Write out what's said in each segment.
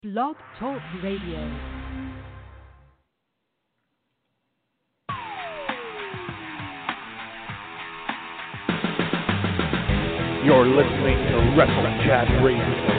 Blog Talk Radio. You're listening to Wrestle Chat Radio.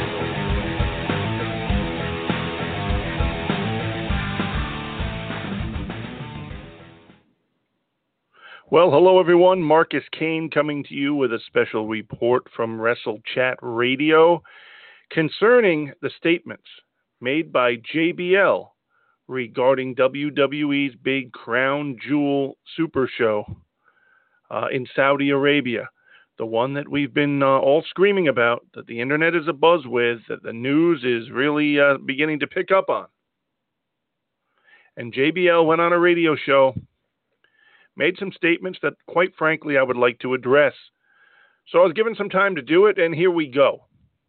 Well, hello everyone. Marcus Kane coming to you with a special report from Wrestle Chat Radio concerning the statements made by JBL regarding WWE's big Crown Jewel Super Show in Saudi Arabia. The one that we've been all screaming about, that the internet is abuzz with, that the news is really beginning to pick up on. And JBL went on a radio show, made some statements that, quite frankly, I would like to address. So I was given some time to do it, and here we go.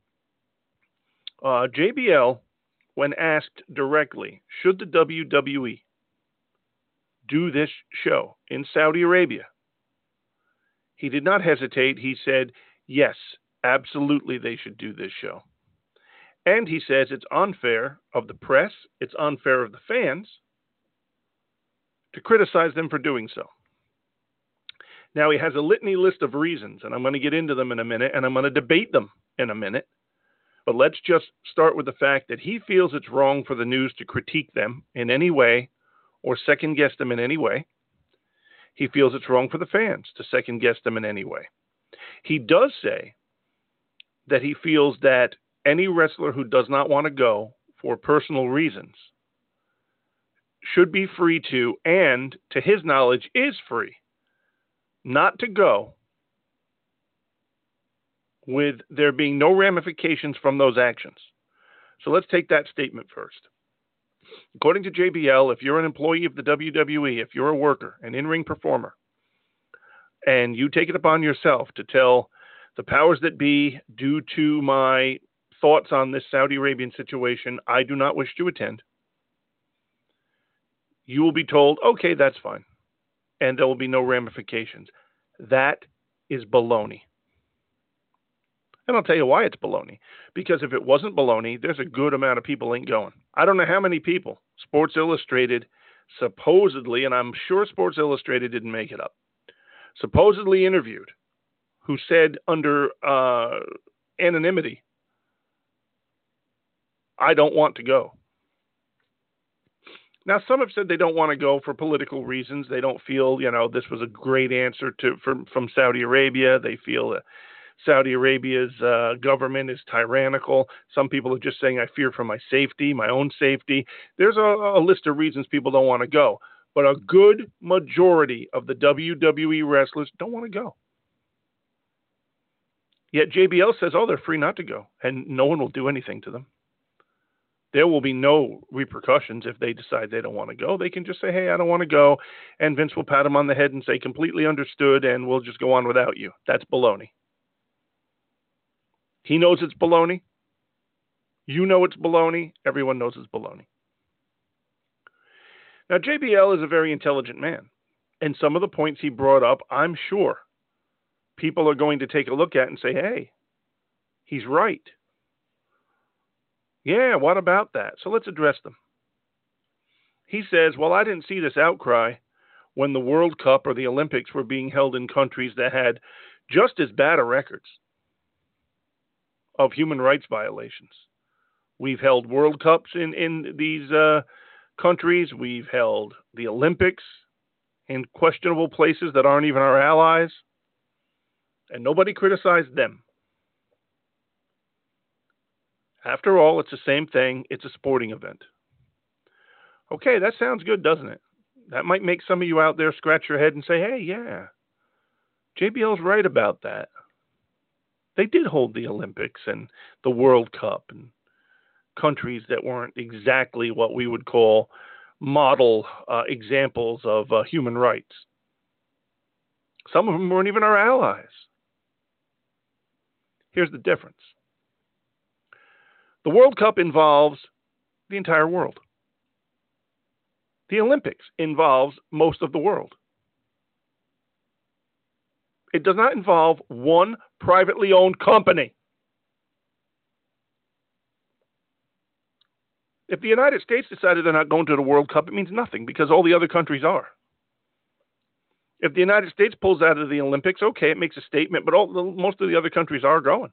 JBL, when asked directly, should the WWE do this show in Saudi Arabia, he did not hesitate. He said, yes, absolutely they should do this show. And he says it's unfair of the press, it's unfair of the fans to criticize them for doing so. Now, he has a litany list of reasons, and I'm going to get into them in a minute, and I'm going to debate them in a minute. But let's just start with the fact that he feels it's wrong for the news to critique them in any way or second-guess them in any way. He feels it's wrong for the fans to second-guess them in any way. He does say that he feels that any wrestler who does not want to go for personal reasons should be free to, and to his knowledge is free, not to go with there being no ramifications from those actions. So let's take that statement first. According to JBL, if you're an employee of the WWE, if you're a worker, an in-ring performer, and you take it upon yourself to tell the powers that be, due to my thoughts on this Saudi Arabian situation, I do not wish to attend, you will be told, okay, that's fine, and there will be no ramifications. That is baloney. And I'll tell you why it's baloney. Because if it wasn't baloney, there's a good amount of people ain't going. I don't know how many people Sports Illustrated supposedly, and I'm sure Sports Illustrated didn't make it up, supposedly interviewed, who said under anonymity, I don't want to go. Now, some have said they don't want to go for political reasons. They don't feel, this was a great answer from Saudi Arabia. They feel that Saudi Arabia's government is tyrannical. Some people are just saying, I fear for my safety, my own safety. There's a list of reasons people don't want to go. But a good majority of the WWE wrestlers don't want to go. Yet JBL says, they're free not to go, and no one will do anything to them. There will be no repercussions if they decide they don't want to go. They can just say, hey, I don't want to go, and Vince will pat them on the head and say, completely understood, and we'll just go on without you. That's baloney. He knows it's baloney. You know it's baloney. Everyone knows it's baloney. Now, JBL is a very intelligent man, and some of the points he brought up, I'm sure people are going to take a look at and say, hey, he's right. Yeah, what about that? So let's address them. He says, well, I didn't see this outcry when the World Cup or the Olympics were being held in countries that had just as bad a records of human rights violations. We've held World Cups in these countries. We've held the Olympics in questionable places that aren't even our allies. And nobody criticized them. After all, it's the same thing. It's a sporting event. Okay, that sounds good, doesn't it? That might make some of you out there scratch your head and say, hey, yeah, JBL's right about that. They did hold the Olympics and the World Cup in countries that weren't exactly what we would call model examples of human rights. Some of them weren't even our allies. Here's the difference. The World Cup involves the entire world. The Olympics involves most of the world. It does not involve one privately owned company. If the United States decided they're not going to the World Cup, it means nothing because all the other countries are. If the United States pulls out of the Olympics, okay, it makes a statement, but most of the other countries are going.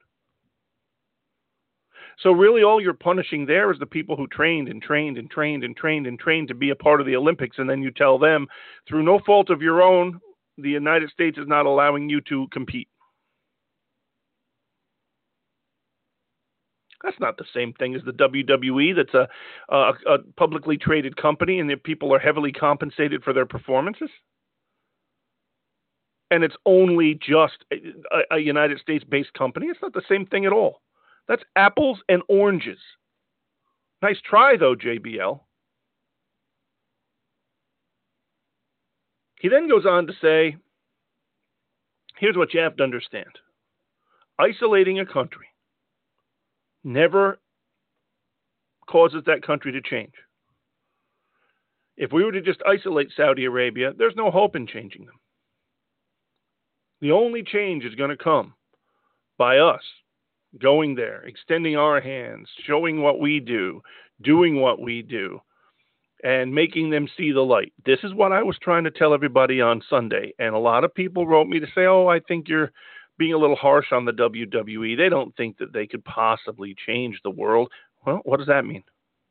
So really all you're punishing there is the people who trained to be a part of the Olympics, and then you tell them, through no fault of your own, the United States is not allowing you to compete. That's not the same thing as the WWE. That's a publicly traded company, and the people are heavily compensated for their performances. And it's only just a United States-based company. It's not the same thing at all. That's apples and oranges. Nice try, though, JBL. He then goes on to say, here's what you have to understand. Isolating a country never causes that country to change. If we were to just isolate Saudi Arabia, there's no hope in changing them. The only change is going to come by us going there, extending our hands, showing what we do, doing what we do, and making them see the light. This is what I was trying to tell everybody on Sunday, and a lot of people wrote me to say, oh, I think you're being a little harsh on the WWE. They don't think that they could possibly change the world. Well, what does that mean?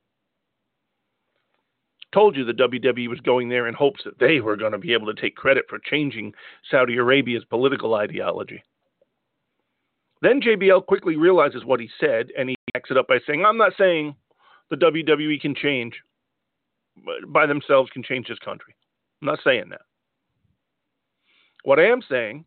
Told you the WWE was going there in hopes that they were going to be able to take credit for changing Saudi Arabia's political ideology. Then JBL quickly realizes what he said, and he backs it up by saying, I'm not saying the WWE can change, by themselves can change this country. I'm not saying that. What I am saying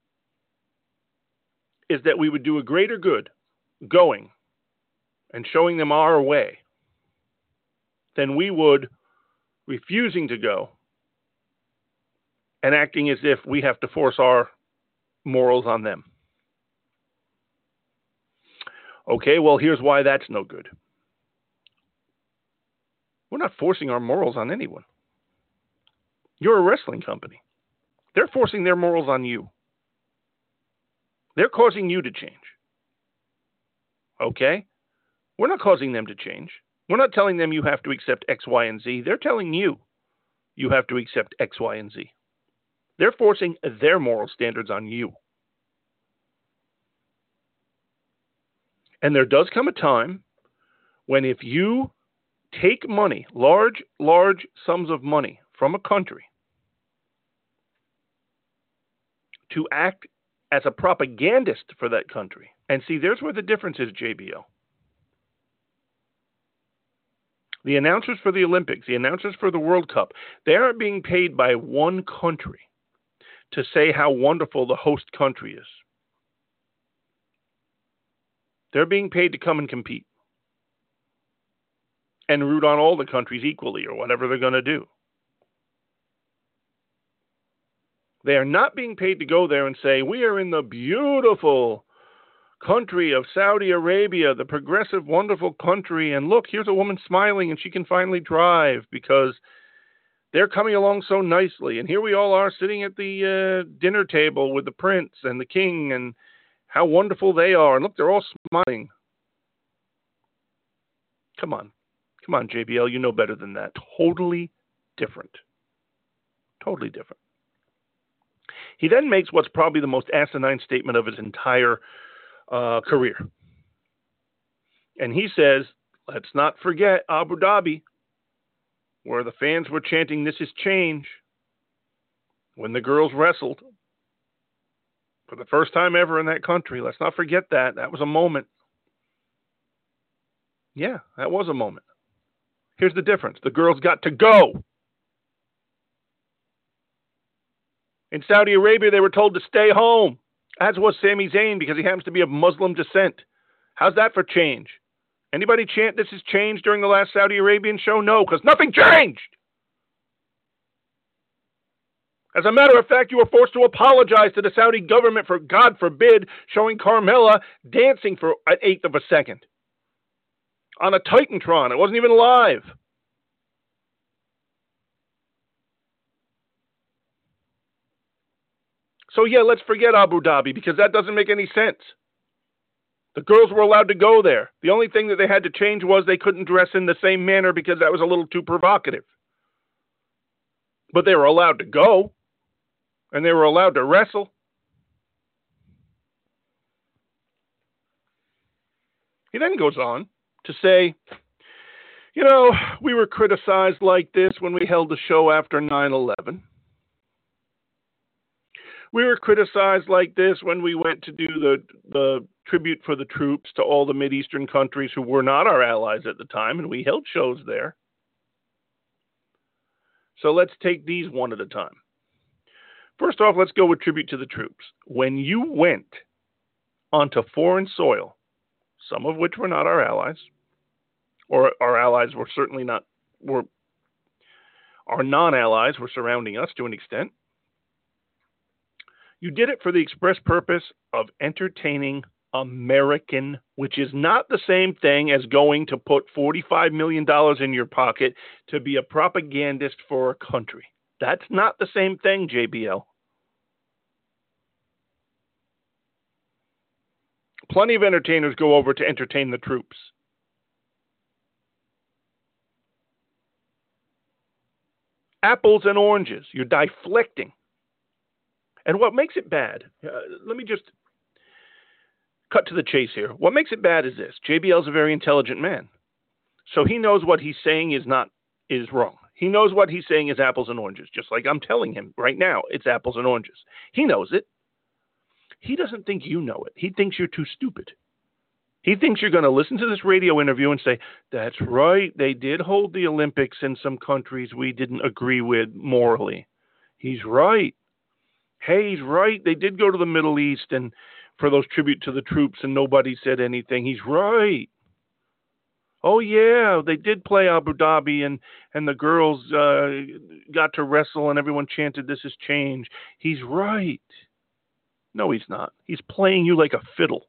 is that we would do a greater good going and showing them our way than we would refusing to go and acting as if we have to force our morals on them. Okay, well, here's why that's no good. We're not forcing our morals on anyone. You're a wrestling company. They're forcing their morals on you. They're causing you to change. Okay? We're not causing them to change. We're not telling them you have to accept X, Y, and Z. They're telling you you have to accept X, Y, and Z. They're forcing their moral standards on you. And there does come a time when if you take money, large sums of money from a country to act as a propagandist for that country, and see, there's where the difference is, JBL. The announcers for the Olympics, the announcers for the World Cup, they aren't being paid by one country to say how wonderful the host country is. They're being paid to come and compete and root on all the countries equally or whatever they're going to do. They are not being paid to go there and say, we are in the beautiful country of Saudi Arabia, the progressive, wonderful country, and look, here's a woman smiling and she can finally drive because they're coming along so nicely. And here we all are sitting at the dinner table with the prince and the king and how wonderful they are. And look, they're all smiling. Come on, JBL, you know better than that. Totally different. Totally different. He then makes what's probably the most asinine statement of his entire career. And he says, let's not forget Abu Dhabi, where the fans were chanting, this is change, when the girls wrestled for the first time ever in that country. Let's not forget that. That was a moment. Yeah, that was a moment. Here's the difference. The girls got to go. In Saudi Arabia, they were told to stay home, as was Sami Zayn, because he happens to be of Muslim descent. How's that for change? Anybody chant this is change during the last Saudi Arabian show? No, because nothing changed. As a matter of fact, you were forced to apologize to the Saudi government for, God forbid, showing Carmella dancing for an eighth of a second on a Titantron. It wasn't even live. So yeah, let's forget Abu Dhabi because that doesn't make any sense. The girls were allowed to go there. The only thing that they had to change was they couldn't dress in the same manner because that was a little too provocative. But they were allowed to go, and they were allowed to wrestle. He then goes on to say, you know, we were criticized like this when we held the show after 9/11. We were criticized like this when we went to do the tribute for the troops to all the Mideastern countries who were not our allies at the time, and we held shows there. So let's take these one at a time. First off, let's go with tribute to the troops. When you went onto foreign soil, some of which were not our allies, or our allies were certainly not, our non-allies were surrounding us to an extent, you did it for the express purpose of entertaining American, which is not the same thing as going to put $45 million in your pocket to be a propagandist for a country. That's not the same thing, JBL. Plenty of entertainers go over to entertain the troops. Apples and oranges. You're deflecting. And what makes it bad, let me just cut to the chase here. What makes it bad is this. JBL is a very intelligent man. So he knows what he's saying is wrong. He knows what he's saying is apples and oranges, just like I'm telling him right now, it's apples and oranges. He knows it. He doesn't think you know it. He thinks you're too stupid. He thinks you're going to listen to this radio interview and say, that's right, they did hold the Olympics in some countries we didn't agree with morally. He's right. Hey, he's right. They did go to the Middle East and for those tribute to the troops and nobody said anything. He's right. Oh, yeah, they did play Abu Dhabi and the girls got to wrestle and everyone chanted, this is change. He's right. No, he's not. He's playing you like a fiddle.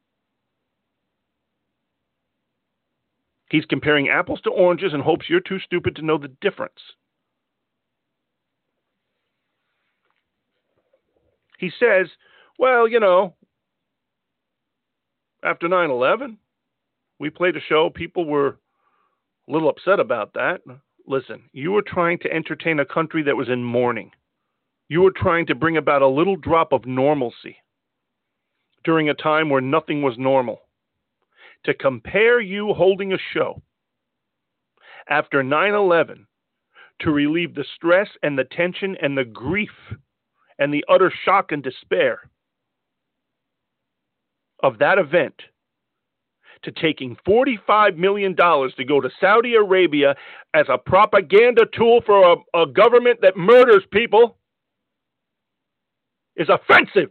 He's comparing apples to oranges and hopes you're too stupid to know the difference. He says, well, you know, after 9/11, we played a show. People were a little upset about that. Listen, you were trying to entertain a country that was in mourning. You were trying to bring about a little drop of normalcy during a time where nothing was normal. To compare you holding a show after 9/11 to relieve the stress and the tension and the grief and the utter shock and despair of that event to taking $45 million to go to Saudi Arabia as a propaganda tool for a government that murders people is offensive.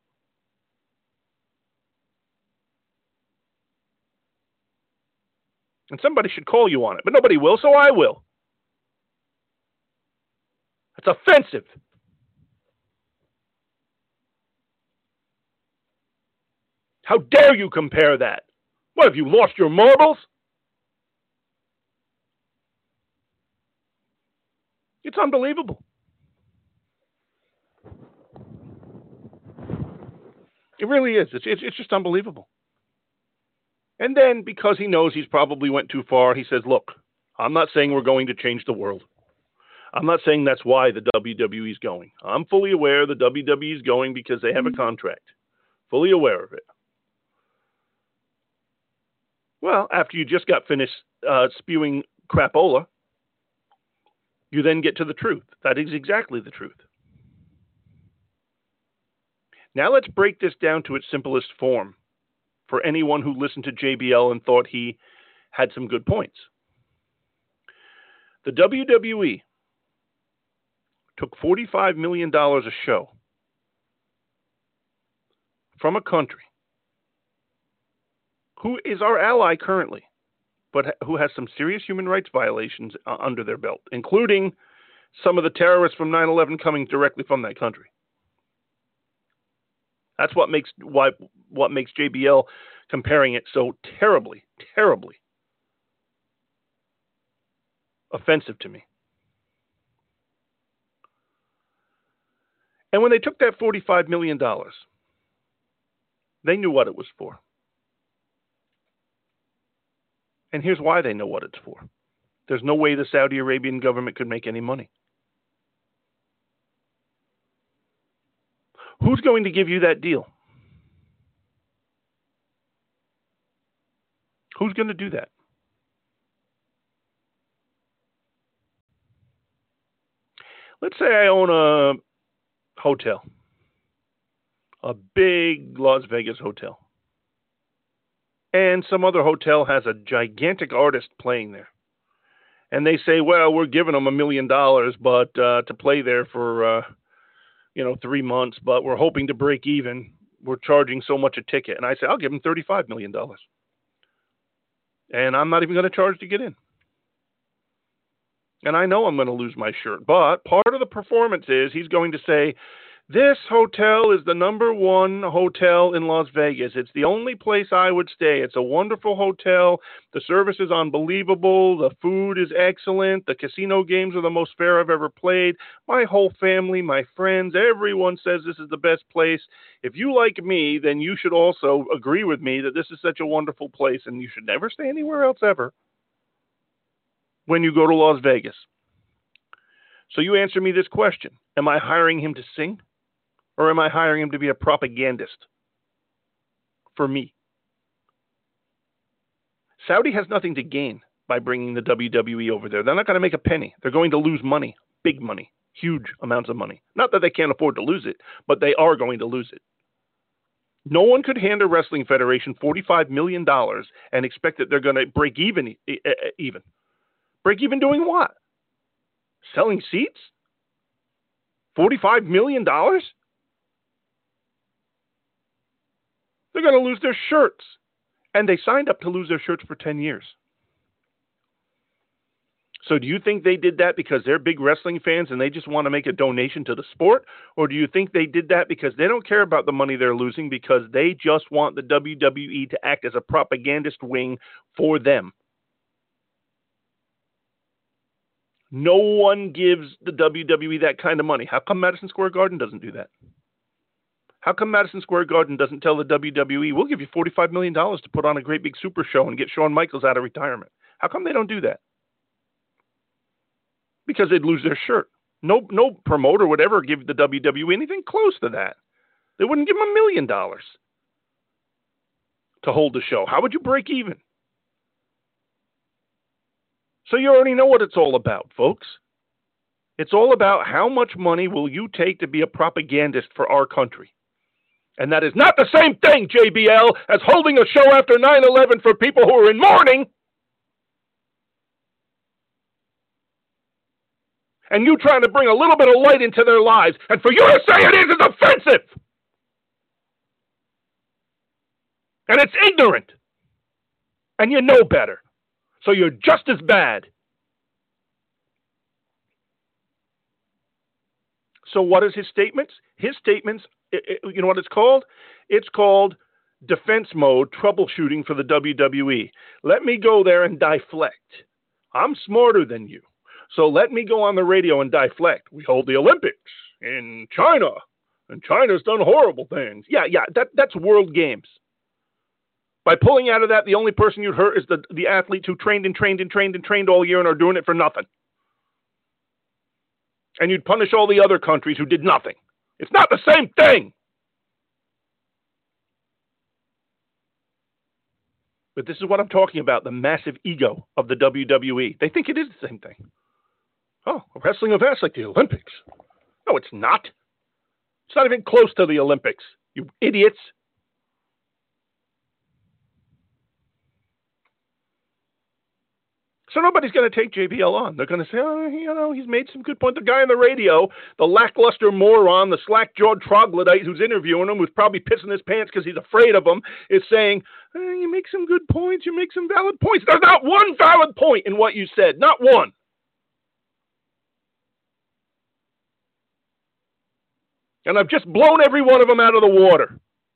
And somebody should call you on it, but nobody will, so I will. It's offensive. How dare you compare that? What, have you lost your marbles? It's unbelievable. It really is. It's just unbelievable. And then, because he knows he's probably went too far, he says, look, I'm not saying we're going to change the world. I'm not saying that's why the WWE is going. I'm fully aware the WWE is going because they have a contract. Fully aware of it. Well, after you just got finished spewing crapola, you then get to the truth. That is exactly the truth. Now let's break this down to its simplest form for anyone who listened to JBL and thought he had some good points. The WWE took $45 million a show from a country who is our ally currently, but who has some serious human rights violations under their belt, including some of the terrorists from 9/11 coming directly from that country. That's what makes JBL comparing it so terribly, terribly offensive to me. And when they took that $45 million, they knew what it was for. And here's why they know what it's for. There's no way the Saudi Arabian government could make any money. Who's going to give you that deal? Who's going to do that? Let's say I own a hotel, a big Las Vegas hotel, and some other hotel has a gigantic artist playing there. And they say, well, we're giving them $1 million, but to play there for 3 months, but we're hoping to break even. We're charging so much a ticket. And I say, I'll give them $35 million. And I'm not even going to charge to get in. And I know I'm going to lose my shirt. But part of the performance is he's going to say, this hotel is the #1 hotel in Las Vegas. It's the only place I would stay. It's a wonderful hotel. The service is unbelievable. The food is excellent. The casino games are the most fair I've ever played. My whole family, my friends, everyone says this is the best place. If you like me, then you should also agree with me that this is such a wonderful place and you should never stay anywhere else ever when you go to Las Vegas. So you answer me this question. Am I hiring him to sing? Or am I hiring him to be a propagandist for me? Saudi has nothing to gain by bringing the WWE over there. They're not going to make a penny. They're going to lose money, big money, huge amounts of money. Not that they can't afford to lose it, but they are going to lose it. No one could hand a wrestling federation $45 million and expect that they're going to break even. Break even doing what? Selling seats? $45 million? They're going to lose their shirts. And they signed up to lose their shirts for 10 years. So do you think they did that because they're big wrestling fans and they just want to make a donation to the sport? Or do you think they did that because they don't care about the money they're losing, because they just want the WWE to act as a propagandist wing for them? No one gives the WWE that kind of money. How come Madison Square Garden doesn't do that? How come Madison Square Garden doesn't tell the WWE, we'll give you $45 million to put on a great big super show and get Shawn Michaels out of retirement? How come they don't do that? Because they'd lose their shirt. No promoter would ever give the WWE anything close to that. They wouldn't give them $1 million to hold the show. How would you break even? So you already know what it's all about, folks. It's all about how much money will you take to be a propagandist for our country. And that is not the same thing, JBL, as holding a show after 9/11 for people who are in mourning. And you trying to bring a little bit of light into their lives. And for you to say it is offensive. And it's ignorant. And you know better. So you're just as bad. So what is his statements? His statements, you know what it's called? It's called defense mode troubleshooting for the WWE. Let me go there and deflect. I'm smarter than you. So let me go on the radio and deflect. We hold the Olympics in China, and China's done horrible things. Yeah, that's World Games. By pulling out of that, the only person you'd hurt is the athletes who trained all year and are doing it for nothing. And you'd punish all the other countries who did nothing. It's not the same thing. But this is what I'm talking about, the massive ego of the WWE. They think it is the same thing. Oh, a wrestling event's like the Olympics. No, it's not. It's not even close to the Olympics, you idiots. So nobody's going to take JBL on. They're going to say, oh, he's made some good points. The guy on the radio, the lackluster moron, the slack-jawed troglodyte who's interviewing him, who's probably pissing his pants because he's afraid of him, is saying, you make some good points, you make some valid points. There's not one valid point in what you said. Not one. And I've just blown every one of them out of the water.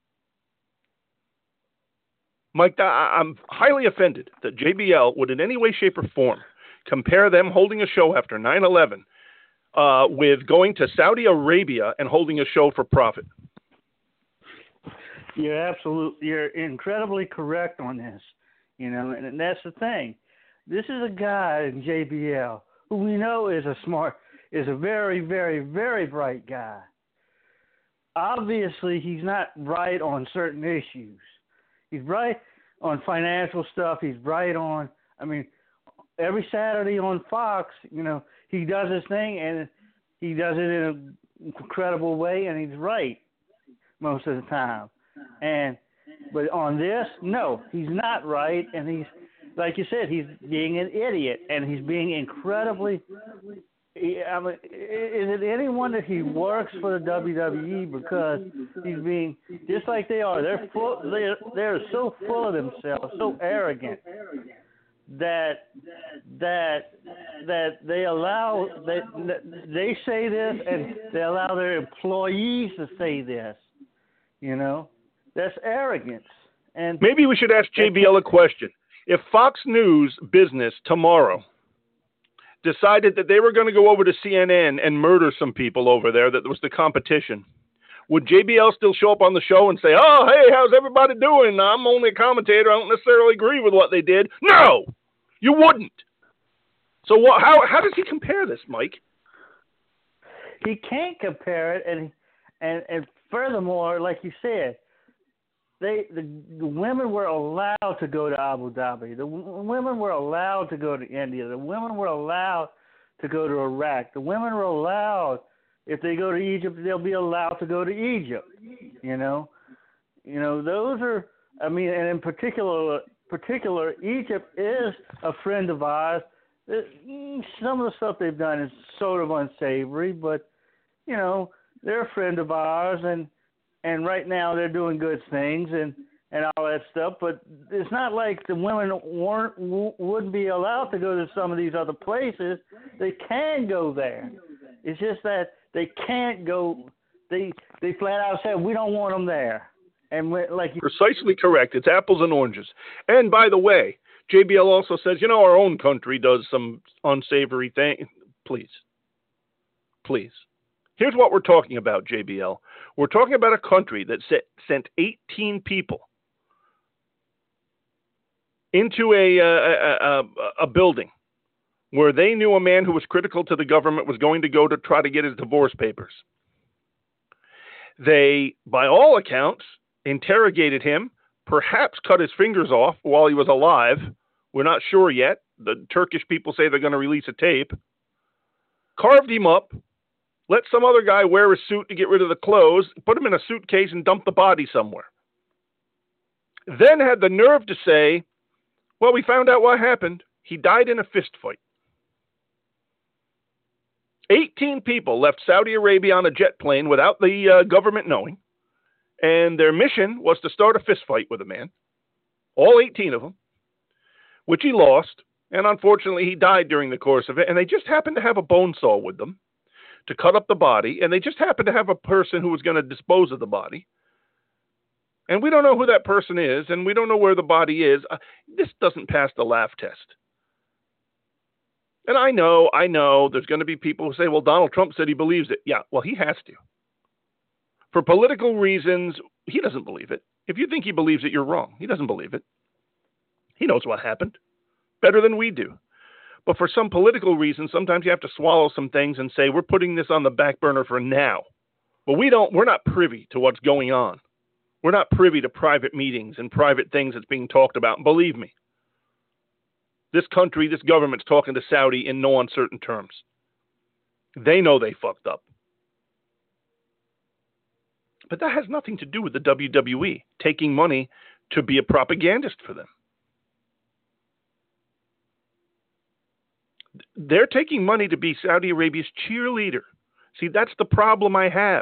Mike, I'm highly offended that JBL would in any way, shape, or form compare them holding a show after 9/11 with going to Saudi Arabia and holding a show for profit. You're incredibly correct on this. You know, and that's the thing. This is a guy in JBL who we know is a very, very, very bright guy. Obviously, he's not right on certain issues. He's bright on financial stuff. He's bright on, every Saturday on Fox, he does his thing, and he does it in an incredible way, and he's right most of the time. But on this, no, he's not right, and he's, like you said, he's being an idiot, and he's being incredibly. Is it any wonder he works for the WWE, because he's being just like they are. They're so full of themselves, so arrogant that they allow they say this, and they allow their employees to say this. That's arrogance. And maybe we should ask JBL a question. If Fox News Business tomorrow decided that they were going to go over to CNN and murder some people over there, that was the competition, would JBL still show up on the show and say, "Oh, hey, how's everybody doing? I'm only a commentator. I don't necessarily agree with what they did"? No, you wouldn't. So how does he compare this, Mike? He can't compare it, and furthermore, like you said, the women were allowed to go to Abu Dhabi. The women were allowed to go to India. The women were allowed to go to Iraq. The women were allowed, if they go to Egypt, they'll be allowed to go to Egypt. Those are, and in particular, Egypt is a friend of ours. Some of the stuff they've done is sort of unsavory, but they're a friend of ours, and right now they're doing good things and all that stuff. But it's not like the women wouldn't be allowed to go to some of these other places. They can go there. It's just that they can't go. They flat out said, we don't want them there. And precisely correct. It's apples and oranges. And by the way, JBL also says, our own country does some unsavory thing. Please. Here's what we're talking about, JBL. We're talking about a country that sent 18 people into a building where they knew a man who was critical to the government was going to go to try to get his divorce papers. They, by all accounts, interrogated him, perhaps cut his fingers off while he was alive. We're not sure yet. The Turkish people say they're going to release a tape. Carved him up. Let some other guy wear a suit to get rid of the clothes, put him in a suitcase and dump the body somewhere. Then had the nerve to say, well, we found out what happened. He died in a fist fight. 18 people left Saudi Arabia on a jet plane without the government knowing, and their mission was to start a fist fight with a man, all 18 of them, which he lost, and unfortunately he died during the course of it, and they just happened to have a bone saw with them to cut up the body, and they just happened to have a person who was going to dispose of the body. And we don't know who that person is, and we don't know where the body is. This doesn't pass the laugh test. And I know there's going to be people who say, well, Donald Trump said he believes it. Yeah, well, he has to. For political reasons, he doesn't believe it. If you think he believes it, you're wrong. He doesn't believe it. He knows what happened better than we do. But for some political reasons, sometimes you have to swallow some things and say, we're putting this on the back burner for now. But we're not privy to what's going on. We're not privy to private meetings and private things that's being talked about. And believe me, this country, this government's talking to Saudi in no uncertain terms. They know they fucked up. But that has nothing to do with the WWE taking money to be a propagandist for them. They're taking money to be Saudi Arabia's cheerleader. See, that's the problem I have.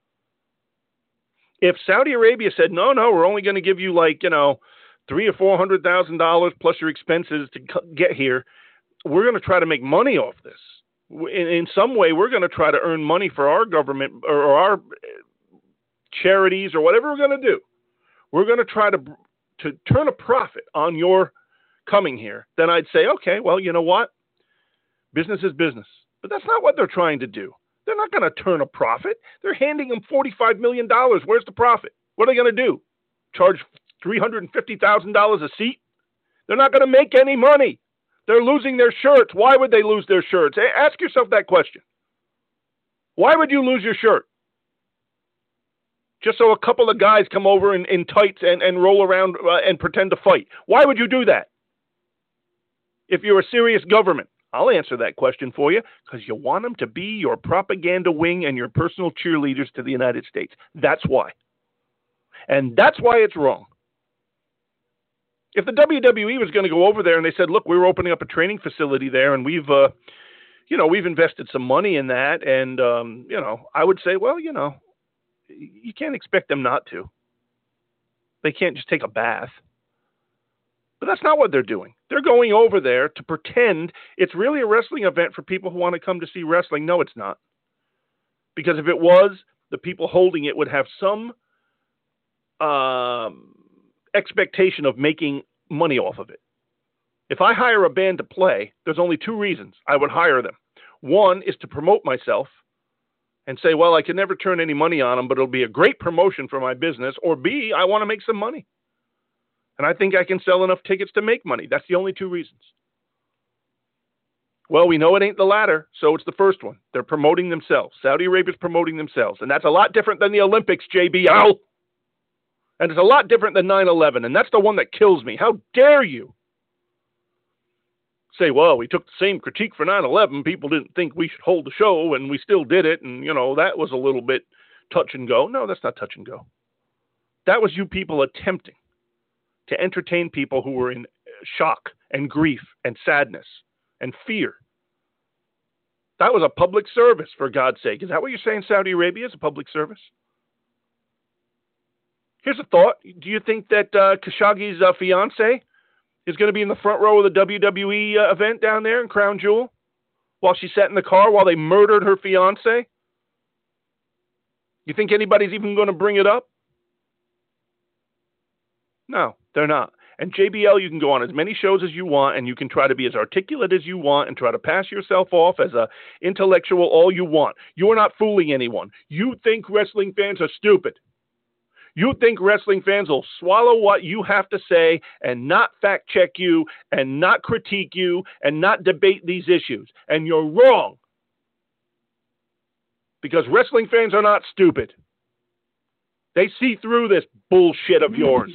If Saudi Arabia said, no, we're only going to give you $300,000 or $400,000 plus your expenses to get here, we're going to try to make money off this. In some way, we're going to try to earn money for our government or our charities or whatever we're going to do. We're going to try to turn a profit on your coming here. Then I'd say, okay, well, you know what? Business is business. But that's not what they're trying to do. They're not going to turn a profit. They're handing them $45 million. Where's the profit? What are they going to do? Charge $350,000 a seat? They're not going to make any money. They're losing their shirts. Why would they lose their shirts? Ask yourself that question. Why would you lose your shirt? Just so a couple of guys come over in tights and roll around and pretend to fight. Why would you do that? If you're a serious government, I'll answer that question for you, because you want them to be your propaganda wing and your personal cheerleaders to the United States. That's why. And that's why it's wrong. If the WWE was going to go over there and they said, look, we're opening up a training facility there and we've invested some money in that. And, I would say, well, you can't expect them not to. They can't just take a bath. But that's not what they're doing. They're going over there to pretend it's really a wrestling event for people who want to come to see wrestling. No, it's not. Because if it was, the people holding it would have some expectation of making money off of it. If I hire a band to play, there's only two reasons I would hire them. One is to promote myself and say, well, I can never turn any money on them, but it'll be a great promotion for my business. Or B, I want to make some money. And I think I can sell enough tickets to make money. That's the only two reasons. Well, we know it ain't the latter, so it's the first one. They're promoting themselves. Saudi Arabia's promoting themselves. And that's a lot different than the Olympics, JBL. And it's a lot different than 9/11. And that's the one that kills me. How dare you say, well, we took the same critique for 9/11. People didn't think we should hold the show, and we still did it. And, that was a little bit touch and go. No, that's not touch and go. That was you people attempting to entertain people who were in shock and grief and sadness and fear. That was a public service, for God's sake. Is that what you're saying Saudi Arabia is, a public service? Here's a thought. Do you think that Khashoggi's fiance is going to be in the front row of the WWE event down there in Crown Jewel while she sat in the car while they murdered her fiance? You think anybody's even going to bring it up? No, they're not. And JBL, you can go on as many shows as you want, and you can try to be as articulate as you want and try to pass yourself off as an intellectual all you want. You are not fooling anyone. You think wrestling fans are stupid. You think wrestling fans will swallow what you have to say and not fact check you and not critique you and not debate these issues. And you're wrong. Because wrestling fans are not stupid. They see through this bullshit of yours.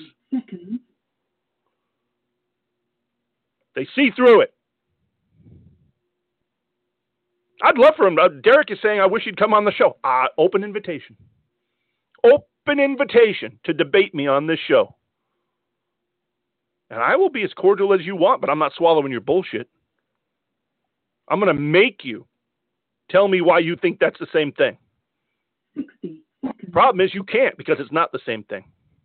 They see through it. I'd love for him. Derek is saying, I wish he'd come on the show. Open invitation. Open invitation to debate me on this show. And I will be as cordial as you want, but I'm not swallowing your bullshit. I'm going to make you tell me why you think that's the same thing. 60 seconds. Problem is you can't, because it's not the same thing.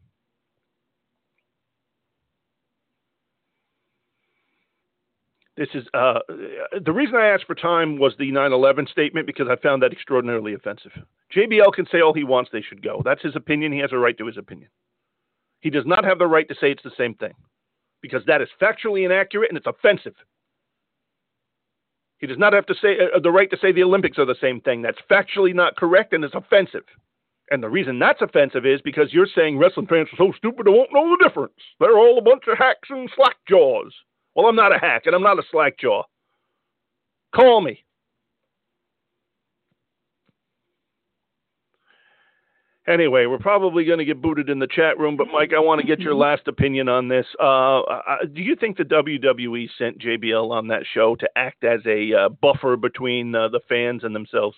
This is the reason I asked for time was the 9/11 statement, because I found that extraordinarily offensive. JBL can say all he wants, they should go. That's his opinion. He has a right to his opinion. He does not have the right to say it's the same thing, because that is factually inaccurate and it's offensive. He does not have to say the right to say the Olympics are the same thing. That's factually not correct and it's offensive. And the reason that's offensive is because you're saying wrestling fans are so stupid they won't know the difference. They're all a bunch of hacks and slackjaws. Well, I'm not a hack, and I'm not a slackjaw. Call me. Anyway, we're probably going to get booted in the chat room, but Mike, I want to get your last opinion on this. Do you think the WWE sent JBL on that show to act as a buffer between the fans and themselves?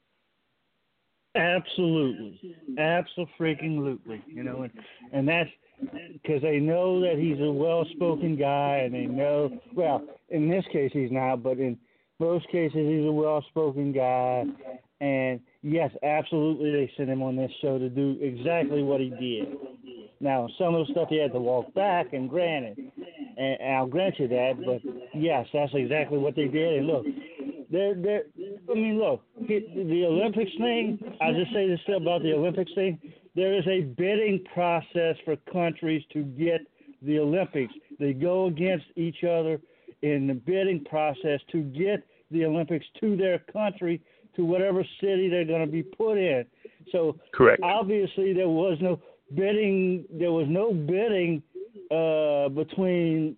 Absolutely. Absolutely. And that's because they know that he's a well-spoken guy, and they know, well, in this case he's not, but in most cases he's a well-spoken guy. And yes, absolutely, they sent him on this show to do exactly what he did. Now, some of the stuff he had to walk back, and granted, and I'll grant you that, but yes, that's exactly what they did. And look, the Olympics thing, I'll just say this about the Olympics thing. There is a bidding process for countries to get the Olympics. They go against each other in the bidding process to get the Olympics to their country, to whatever city they're going to be put in. So correct. Obviously there was no bidding between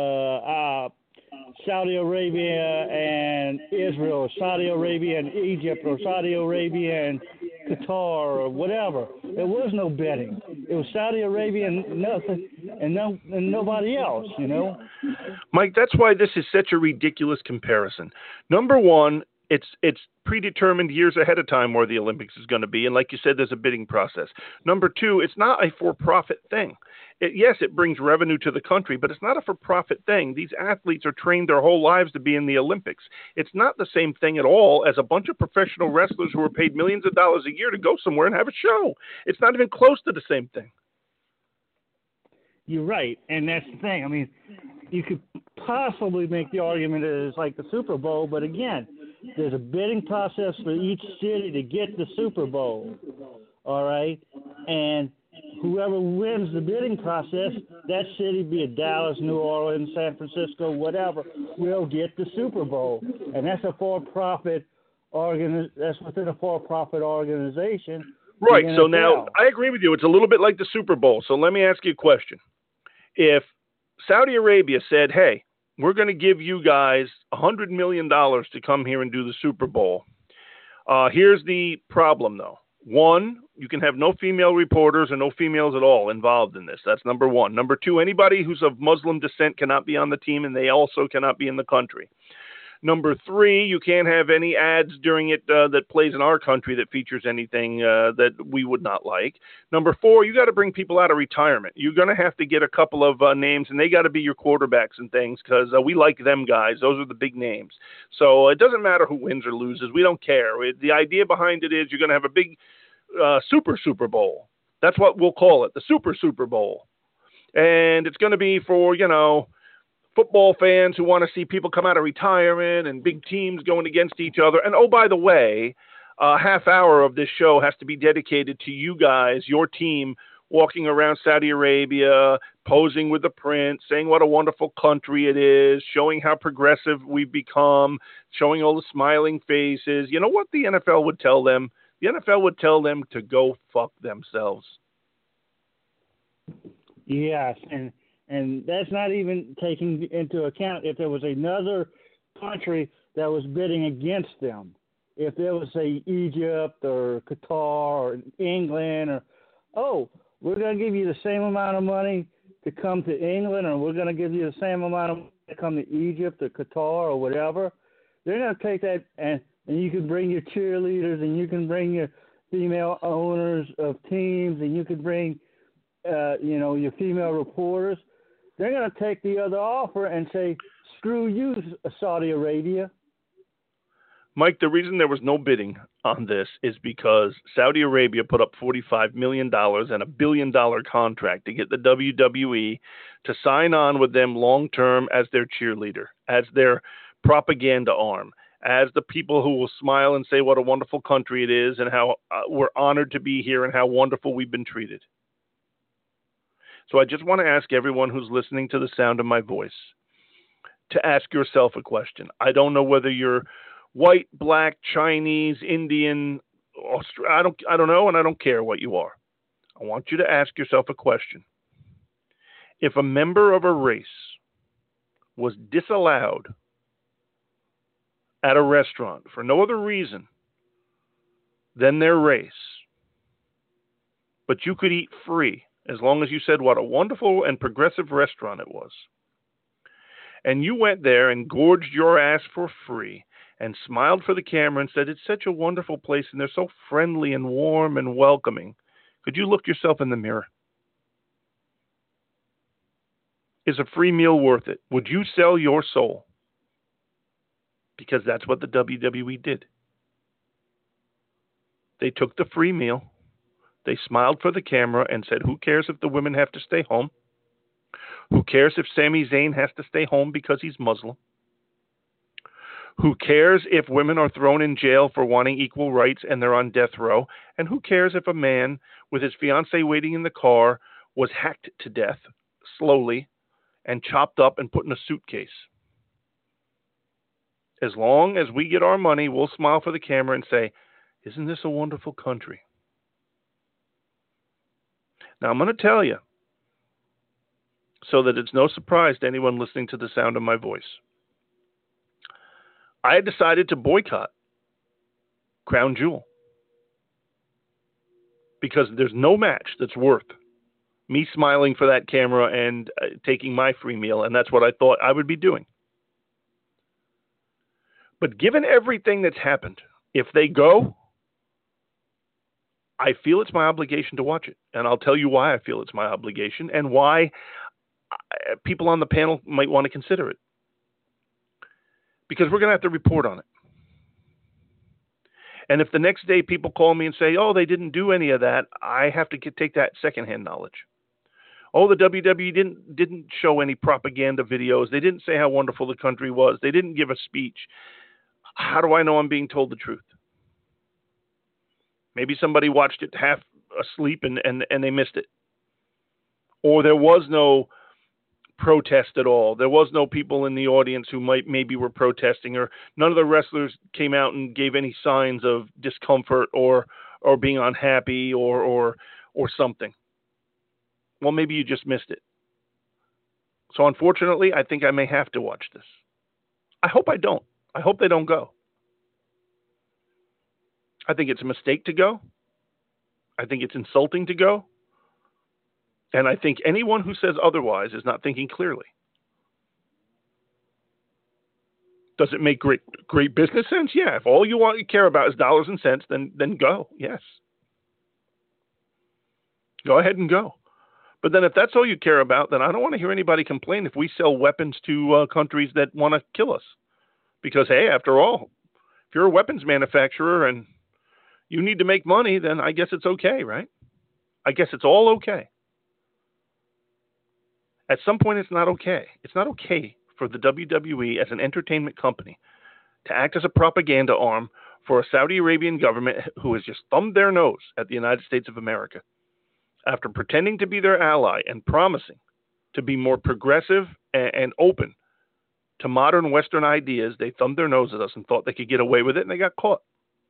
Saudi Arabia and Israel, or Saudi Arabia and Egypt, or Saudi Arabia and Qatar, or whatever. There was no betting. It was Saudi Arabia and nothing, and nobody else. You know. Mike, that's why this is such a ridiculous comparison. Number one, it's predetermined years ahead of time where the Olympics is going to be, and like you said, there's a bidding process. Number two, it's not a for-profit thing. Yes, it brings revenue to the country, but it's not a for-profit thing. These athletes are trained their whole lives to be in the Olympics. It's not the same thing at all as a bunch of professional wrestlers who are paid millions of dollars a year to go somewhere and have a show. It's not even close to the same thing. You're right, and that's the thing. I mean, you could possibly make the argument that it's like the Super Bowl, but again, there's a bidding process for each city to get the Super Bowl, all right? And whoever wins the bidding process, that city, be it Dallas, New Orleans, San Francisco, whatever, will get the Super Bowl. And that's a for-profit that's within a for-profit organization. Right, so now I agree with you. It's a little bit like the Super Bowl. So let me ask you a question. If Saudi Arabia said, hey, we're going to give you guys $100 million to come here and do the Super Bowl. Here's the problem, though. One, you can have no female reporters or no females at all involved in this. That's number one. Number two, anybody who's of Muslim descent cannot be on the team, and they also cannot be in the country. Number three, you can't have any ads during it that plays in our country that features anything that we would not like. Number four, you got to bring people out of retirement. You're going to have to get a couple of names, and they got to be your quarterbacks and things because we like them guys. Those are the big names. So it doesn't matter who wins or loses. We don't care. The idea behind it is you're going to have a big Super Bowl. That's what we'll call it, the Super Bowl. And it's going to be for, football fans who want to see people come out of retirement and big teams going against each other. And, oh, by the way, a half hour of this show has to be dedicated to you guys, your team, walking around Saudi Arabia, posing with the prince, saying what a wonderful country it is, showing how progressive we've become, showing all the smiling faces. You know what the NFL would tell them? The NFL would tell them to go fuck themselves. Yes, and that's not even taking into account if there was another country that was bidding against them. If there was, say, Egypt or Qatar or England we're going to give you the same amount of money to come to England, or we're going to give you the same amount of money to come to Egypt or Qatar or whatever, they're going to take that and you can bring your cheerleaders and you can bring your female owners of teams and you can bring, your female reporters. They're going to take the other offer and say, screw you, Saudi Arabia. Mike, the reason there was no bidding on this is because Saudi Arabia put up $45 million and a $1 billion contract to get the WWE to sign on with them long-term as their cheerleader, as their propaganda arm, as the people who will smile and say what a wonderful country it is and how we're honored to be here and how wonderful we've been treated. So I just want to ask everyone who's listening to the sound of my voice to ask yourself a question. I don't know whether you're white, black, Chinese, Indian, I don't know, and I don't care what you are. I want you to ask yourself a question. If a member of a race was disallowed at a restaurant for no other reason than their race, but you could eat free, as long as you said what a wonderful and progressive restaurant it was, and you went there and gorged your ass for free and smiled for the camera and said, it's such a wonderful place and they're so friendly and warm and welcoming, could you look yourself in the mirror? Is a free meal worth it? Would you sell your soul? Because that's what the WWE did. They took the free meal. They smiled for the camera and said, who cares if the women have to stay home? Who cares if Sami Zayn has to stay home because he's Muslim? Who cares if women are thrown in jail for wanting equal rights and they're on death row? And who cares if a man with his fiancée waiting in the car was hacked to death slowly and chopped up and put in a suitcase? As long as we get our money, we'll smile for the camera and say, isn't this a wonderful country? Now, I'm going to tell you, so that it's no surprise to anyone listening to the sound of my voice. I had decided to boycott Crown Jewel because there's no match that's worth me smiling for that camera and taking my free meal, and that's what I thought I would be doing. But given everything that's happened, if they go, I feel it's my obligation to watch it. And I'll tell you why I feel it's my obligation and why people on the panel might want to consider it. Because we're going to have to report on it. And if the next day people call me and say, oh, they didn't do any of that, I have to take that secondhand knowledge. Oh, the WWE didn't show any propaganda videos. They didn't say how wonderful the country was. They didn't give a speech. How do I know I'm being told the truth? Maybe somebody watched it half asleep and they missed it. Or there was no protest at all. There was no people in the audience who maybe were protesting, or none of the wrestlers came out and gave any signs of discomfort or being unhappy or something. Well, maybe you just missed it. So unfortunately, I think I may have to watch this. I hope I don't. I hope they don't go. I think it's a mistake to go. I think it's insulting to go. And I think anyone who says otherwise is not thinking clearly. Does it make great business sense? Yeah. If all you care about is dollars and cents, then go. Yes. Go ahead and go. But then if that's all you care about, then I don't want to hear anybody complain if we sell weapons to countries that want to kill us. Because, hey, after all, if you're a weapons manufacturer and you need to make money, then I guess it's okay, right? I guess it's all okay. At some point, it's not okay. It's not okay for the WWE as an entertainment company to act as a propaganda arm for a Saudi Arabian government who has just thumbed their nose at the United States of America. After pretending to be their ally and promising to be more progressive and open to modern Western ideas, they thumbed their nose at us and thought they could get away with it, and they got caught.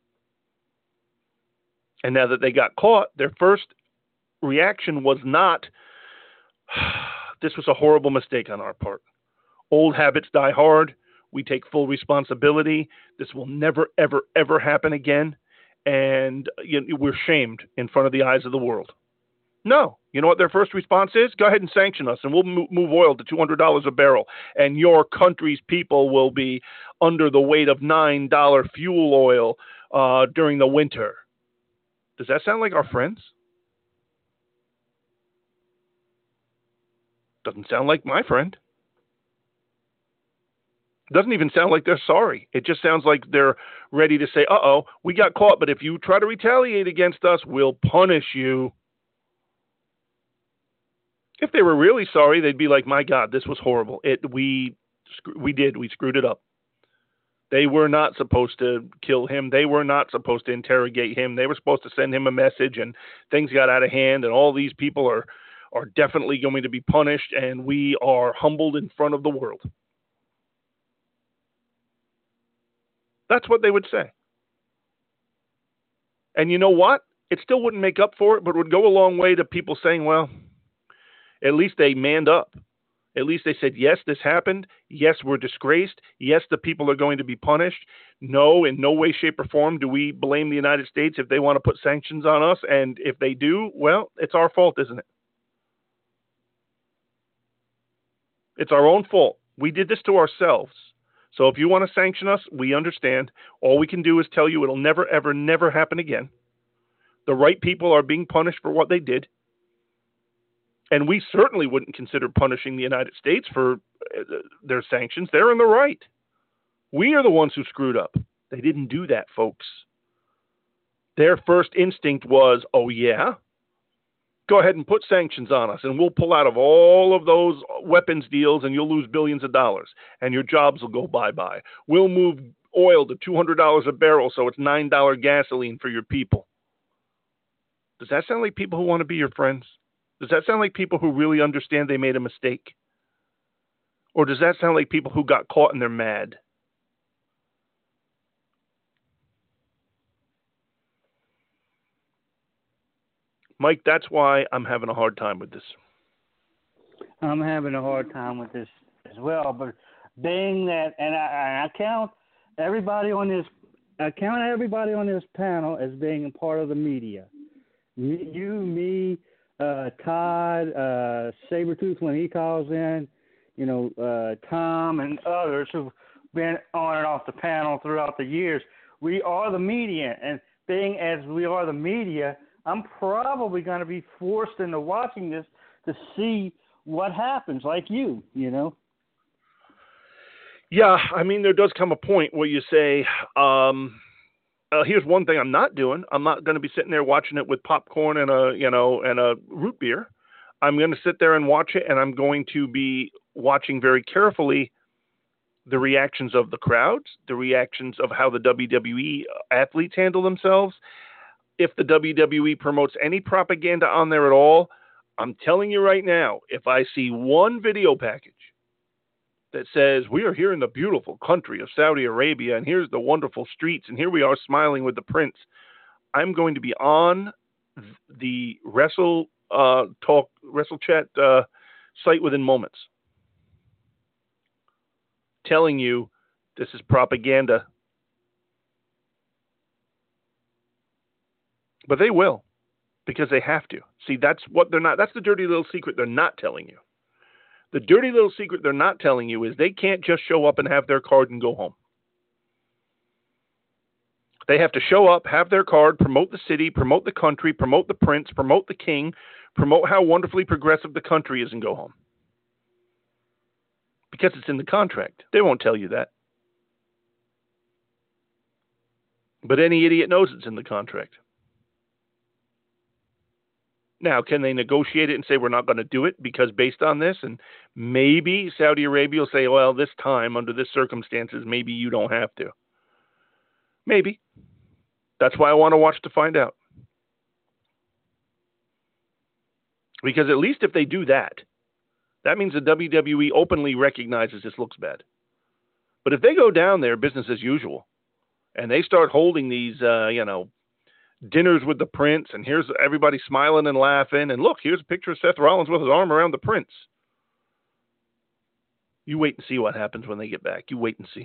And now that they got caught, their first reaction was not, this was a horrible mistake on our part. Old habits die hard. We take full responsibility. This will never, ever, ever happen again. And we're shamed in front of the eyes of the world. No. You know what their first response is? Go ahead and sanction us, and we'll move oil to $200 a barrel, and your country's people will be under the weight of $9 fuel oil during the winter. Does that sound like our friends? Doesn't sound like my friend. Doesn't even sound like they're sorry. It just sounds like they're ready to say, uh-oh, we got caught, but if you try to retaliate against us, we'll punish you. If they were really sorry, they'd be like, my God, this was horrible. We screwed it up. They were not supposed to kill him. They were not supposed to interrogate him. They were supposed to send him a message, and things got out of hand, and all these people are definitely going to be punished, and we are humbled in front of the world. That's what they would say. And you know what? It still wouldn't make up for it, but would go a long way to people saying, well, at least they manned up. At least they said, yes, this happened. Yes, we're disgraced. Yes, the people are going to be punished. No, in no way, shape, or form do we blame the United States if they want to put sanctions on us. And if they do, well, it's our fault, isn't it? It's our own fault. We did this to ourselves. So if you want to sanction us, we understand. All we can do is tell you it'll never, ever, never happen again. The right people are being punished for what they did. And we certainly wouldn't consider punishing the United States for their sanctions. They're in the right. We are the ones who screwed up. They didn't do that, folks. Their first instinct was, oh, yeah? Go ahead and put sanctions on us, and we'll pull out of all of those weapons deals, and you'll lose billions of dollars, and your jobs will go bye-bye. We'll move oil to $200 a barrel, so it's $9 gasoline for your people. Does that sound like people who want to be your friends? Does that sound like people who really understand they made a mistake? Or does that sound like people who got caught and they're mad? Mike, that's why I'm having a hard time with this. I'm having a hard time with this as well. But being that, and I count everybody on this panel as being a part of the media. You, me, Todd, Sabretooth when he calls in, Tom and others who've been on and off the panel throughout the years. We are the media, and being as we are the media, I'm probably going to be forced into watching this to see what happens, like you. Yeah, I mean, there does come a point where you say, here's one thing I'm not doing. I'm not going to be sitting there watching it with popcorn and a root beer. I'm going to sit there and watch it, and I'm going to be watching very carefully the reactions of the crowds, the reactions of how the WWE athletes handle themselves. If the WWE promotes any propaganda on there at all, I'm telling you right now, if I see one video package that says we are here in the beautiful country of Saudi Arabia and here's the wonderful streets and here we are smiling with the prince, I'm going to be on the Wrestle Chat site within moments telling you this is propaganda. But they will, because they have to. See, that's the dirty little secret they're not telling you. The dirty little secret they're not telling you is they can't just show up and have their card and go home. They have to show up, have their card, promote the city, promote the country, promote the prince, promote the king, promote how wonderfully progressive the country is, and go home. Because it's in the contract. They won't tell you that. But any idiot knows it's in the contract. Now, can they negotiate it and say we're not going to do it because based on this? And maybe Saudi Arabia will say, well, this time, under this circumstances, maybe you don't have to. Maybe. That's why I want to watch to find out. Because at least if they do that, that means the WWE openly recognizes this looks bad. But if they go down there business as usual, and they start holding these, dinners with the prince, and here's everybody smiling and laughing, and look, here's a picture of Seth Rollins with his arm around the prince. You wait and see what happens when they get back. You wait and see.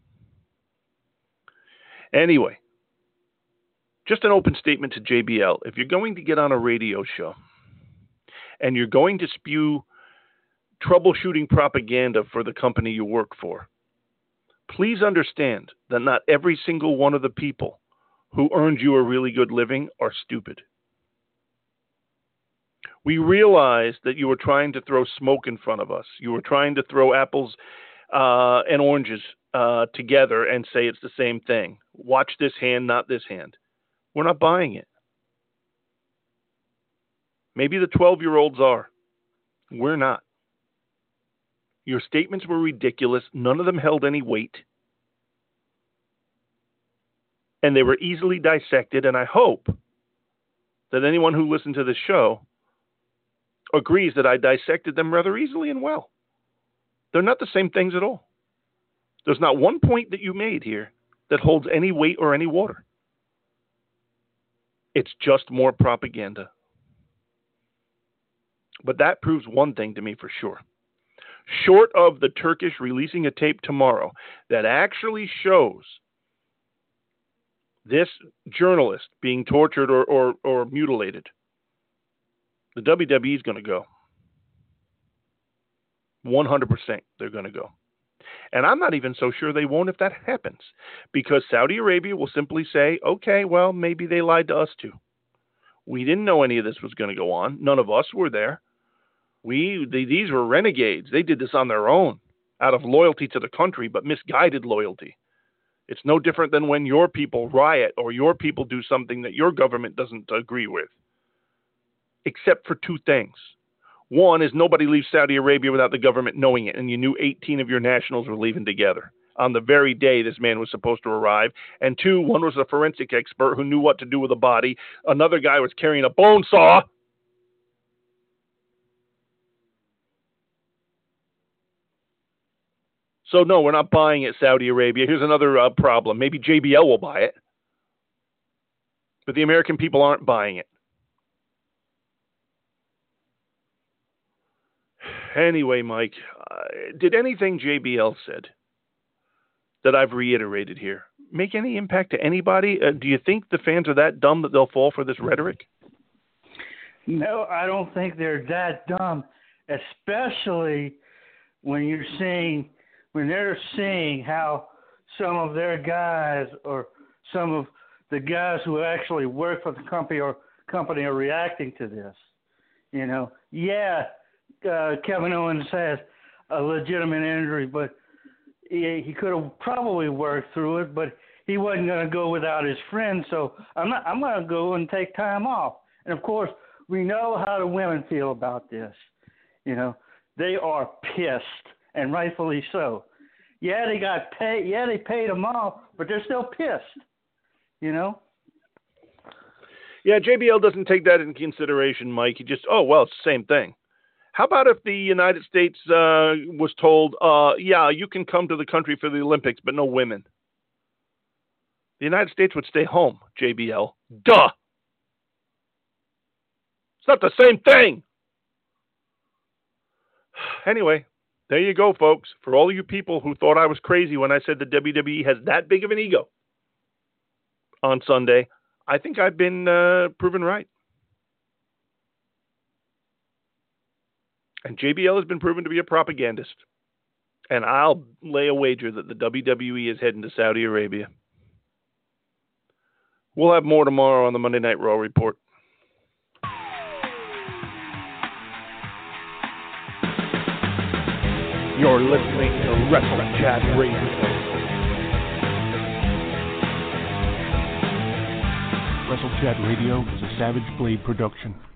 Anyway, just an open statement to JBL. If you're going to get on a radio show and you're going to spew troubleshooting propaganda for the company you work for, please understand that not every single one of the people who earned you a really good living are stupid. We realize that you were trying to throw smoke in front of us. You were trying to throw apples and oranges together and say it's the same thing. Watch this hand, not this hand. We're not buying it. Maybe the 12-year-olds are. We're not. Your statements were ridiculous. None of them held any weight. And they were easily dissected, and I hope that anyone who listened to this show agrees that I dissected them rather easily and well. They're not the same things at all. There's not one point that you made here that holds any weight or any water. It's just more propaganda. But that proves one thing to me for sure. Short of the Turkish releasing a tape tomorrow that actually shows this journalist being tortured or mutilated, the WWE is going to go. 100% they're going to go. And I'm not even so sure they won't if that happens, because Saudi Arabia will simply say, okay, well, maybe they lied to us too. We didn't know any of this was going to go on. None of us were there. These were renegades. They did this on their own out of loyalty to the country, but misguided loyalty. It's no different than when your people riot or your people do something that your government doesn't agree with. Except for two things. One is nobody leaves Saudi Arabia without the government knowing it, and you knew 18 of your nationals were leaving together on the very day this man was supposed to arrive. And two, one was a forensic expert who knew what to do with a body. Another guy was carrying a bone saw. So, no, we're not buying it, Saudi Arabia. Here's another problem. Maybe JBL will buy it. But the American people aren't buying it. Anyway, Mike, did anything JBL said that I've reiterated here make any impact to anybody? Do you think the fans are that dumb that they'll fall for this rhetoric? No, I don't think they're that dumb, especially when they're seeing how some of their guys or some of the guys who actually work for the company are reacting to this. You know, Kevin Owens has a legitimate injury, but he could have probably worked through it, but he wasn't going to go without his friend. So I'm going to go and take time off. And of course, we know how the women feel about this. You know, they are pissed, and rightfully so. Yeah, they got paid. Yeah, they paid them off, but they're still pissed. You know. Yeah, JBL doesn't take that into consideration, Mike. He just, it's the same thing. How about if the United States was told, you can come to the country for the Olympics, but no women? The United States would stay home, JBL. Duh! It's not the same thing! Anyway, there you go, folks. For all you people who thought I was crazy when I said the WWE has that big of an ego on Sunday, I think I've been proven right. And JBL has been proven to be a propagandist. And I'll lay a wager that the WWE is heading to Saudi Arabia. We'll have more tomorrow on the Monday Night Raw Report. You're listening to Wrestle Chat Radio. Wrestle Chat Radio is a Savage Blade production.